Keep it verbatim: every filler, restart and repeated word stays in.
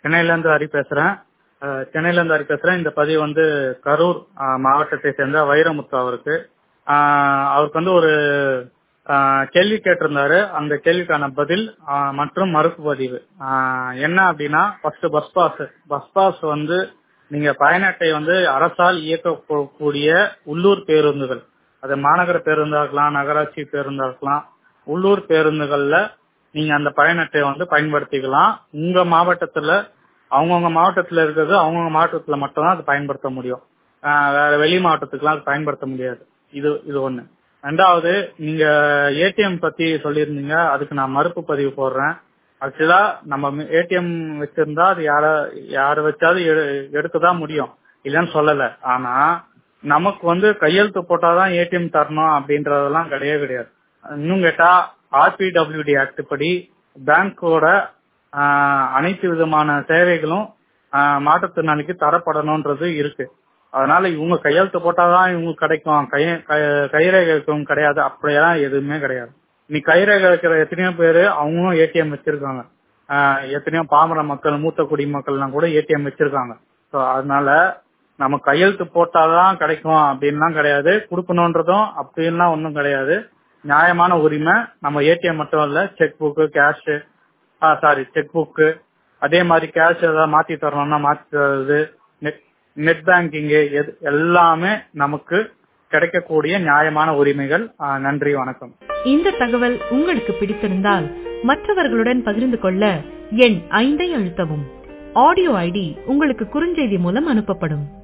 சென்னையில இருந்து ஹரி பேசுறேன். அஹ், சென்னையில இருந்து ஹரி பேசுறேன். இந்த பதிவு வந்து கரூர் அஹ், மாவட்டத்தை சேர்ந்த வைரமுத்து அவருக்கு. அஹ், அவருக்கு வந்து ஒரு அஹ், கேள்வி கேட்டிருந்தாரு. அந்த கேள்விக்கான பதில் அஹ், மற்றும் மறுப்பு பதிவு அஹ், என்ன அப்படின்னா, first bus pass bus pass வந்து நீங்க பயண அட்டை வந்து அரசால் இயக்கக்கூடிய உள்ளூர் பேருந்துகள், அது மாநகர பேருந்தா இருக்கலாம், நகராட்சி பேருந்தா இருக்கலாம், உள்ளூர் பேருந்துகள்ல நீங்க அந்த பயண அட்டையை வந்து பயன்படுத்திக்கலாம். உங்க மாவட்டத்துல அவங்கவுங்க மாவட்டத்துல இருக்கிறது அவங்கவுங்க மாவட்டத்துல மட்டும்தான் அது பயன்படுத்த முடியும். ஆஹ் வேற வெளி மாவட்டத்துக்குலாம் அது பயன்படுத்த முடியாது. இது இது ஒண்ணு. ரெண்டாவது, நீங்க ஏடிஎம் பத்தி சொல்லியிருந்தீங்க, அதுக்கு நான் மறுப்பு பதிவு போடுறேன். ஆக்சுவலா நம்ம ஏடிஎம் வச்சிருந்தா அது யார யார வச்சாவது எடு- எடுக்கதான் முடியும், இல்லன்னு சொல்லல. ஆனா நமக்கு வந்து கையெழுத்து போட்டாதான் ஏடிஎம் தரணும் அப்படின்றதெல்லாம் கிடையவே கிடையாது. இன்னும் கேட்டா ஆர்பிடபிள்யூடி ஆக்ட் படி பேங்கோட ஆஹ், அனைத்து விதமான சேவைகளும் ஆஹ், மாற்றுத்திறனாளிக்கு தரப்படணும்ன்றது இருக்கு. அதனால இவங்க கையெழுத்து போட்டாதான் இவங்களுக்கு கிடைக்கும், கை கை- கைரேகை இருக்கவும் கிடையாது. அப்படியெல்லாம் எதுவுமே கிடையாது. நீ கைரேகை இருக்கிற எத்தனையோ பேரு அவங்களும் ஏடிஎம் வச்சிருக்காங்க. ஆஹ், எத்தனையோ பாமர மக்கள், மூத்த குடிமக்கள்லாம் கூட ஏடிஎம் வச்சிருக்காங்க. ஸோ அதனால நம்ம கையெழுத்து போட்டாதான் கிடைக்கும் அப்படின்லாம் கிடையாது. கொடுக்கணுன்றதும் அப்படின்லாம் ஒன்றும் கிடையாது. நியாயமான உரிமை. நம்ம ஏடிஎம் மட்டும் இல்ல, cheque book, cash, sorry cheque book, அதே மாதிரி கேஷ் ஏதாவது மாத்தி தரணும்னா மாத்தி தருது, நெட் நெட் பேங்கிங், எல்லாமே நமக்கு கிடைக்கக்கூடிய நியாயமான உரிமைகள். ஆஹ், நன்றி, வணக்கம். இந்த தகவல் உங்களுக்கு பிடித்திருந்தால் மற்றவர்களுடன் பகிர்ந்து கொள்ள எண் ஐந்தை அழுத்தவும். ஆடியோ ஐடி உங்களுக்கு குறுஞ்செய்தி மூலம் அனுப்பப்படும்.